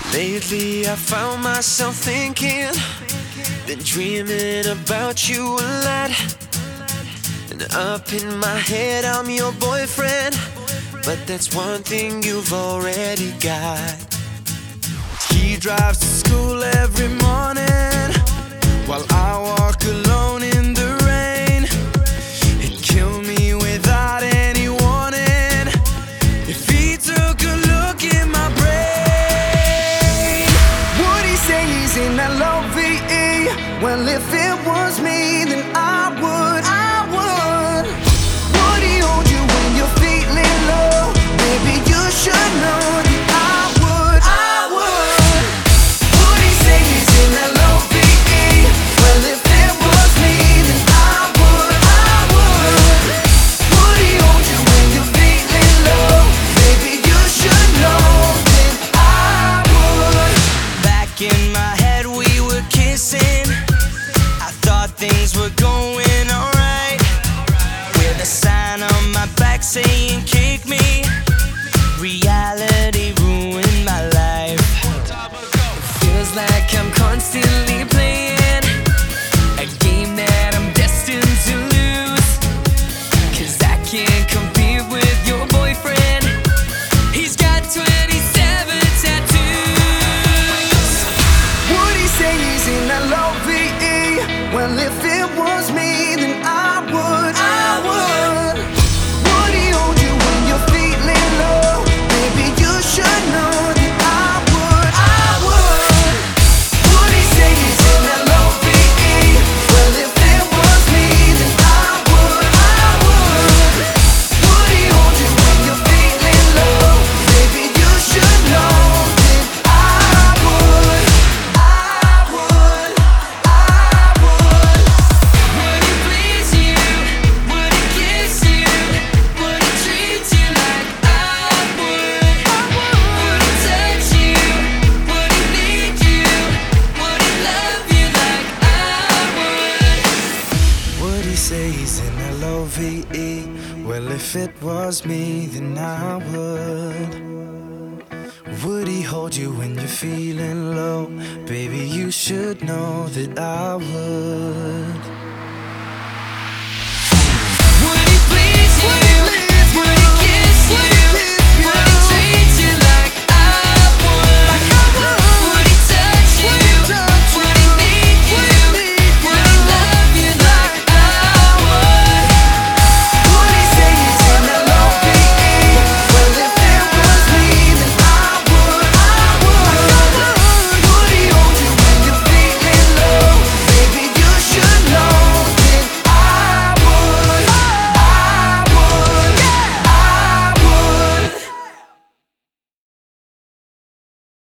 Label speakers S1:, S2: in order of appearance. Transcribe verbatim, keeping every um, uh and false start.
S1: Lately I found myself thinking, been dreaming about you a lot. And up in my head I'm your boyfriend, but that's one thing you've already got. He drives to school every morning while I walk alone in the rain. He'd kill me without any warning if he took a look in my brain. Would he say he's in that L V E? Well, if it was me, then I would, I would. Would he hold you when you're feeling low? Maybe you should know that I would, I would. Would he say he's in that L V E? Well, if it was me, then I would, I would. Would he hold you when you're feeling low? Maybe you should know that I would. Back in my head we were kissing, I thought things were going alright, with a sign on my back saying kick me. Reality ruined my life. It feels like I'm constantly playing a game that I'm destined to lose, 'cause I can't compete with your boyfriend. He's got twenty-seven tattoos. Would he say he's in that L V E? Well, if it was me, then I would, I would. Would he hold you when you're feeling low? Maybe you should know that I would, I would. Would he say he's in that L V E? Well, if it was me, then I would, I would. Would he hold you when you're feeling low? Maybe you should know that I would, I would, I would. Would he please you? Would he kiss you? Would he treat you like I would? Would he touch you? Would he need you? Would he love you like I would? Would he say he's in that L V E? Well, if it was me, then I would. Would he hold you when you're feeling low? Baby, you should know that I would.